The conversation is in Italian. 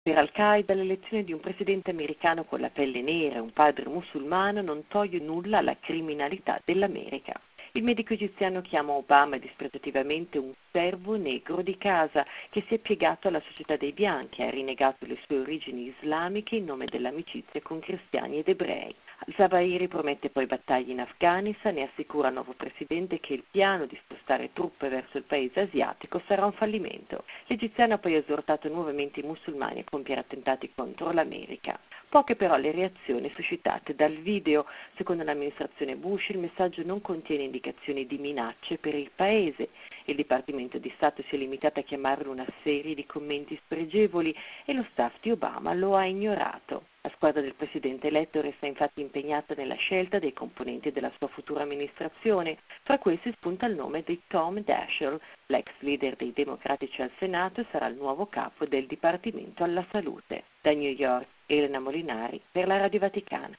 Per Al-Qaeda l'elezione di un presidente americano con la pelle nera e un padre musulmano non toglie nulla alla criminalità dell'America. Il medico egiziano chiama Obama dispregiativamente un servo negro di casa che si è piegato alla società dei bianchi e ha rinnegato le sue origini islamiche in nome dell'amicizia con cristiani ed ebrei. Al-Zawahiri promette poi battaglie in Afghanistan e assicura al nuovo presidente che il piano di spostare truppe verso il paese asiatico sarà un fallimento. L'egiziano ha poi esortato nuovamente i musulmani a compiere attentati contro l'America. Poche però le reazioni suscitate dal video. Secondo l'amministrazione Bush il messaggio non contiene indicazioni di minacce per il paese. Il Dipartimento di Stato si è limitato a chiamarlo una serie di commenti spregevoli e lo staff di Obama lo ha ignorato. La squadra del presidente eletto resta infatti impegnata nella scelta dei componenti della sua futura amministrazione. Fra questi spunta il nome di Tom Daschle, l'ex leader dei democratici al Senato, e sarà il nuovo capo del Dipartimento alla Salute. Da New York, Elena Molinari per la Radio Vaticana.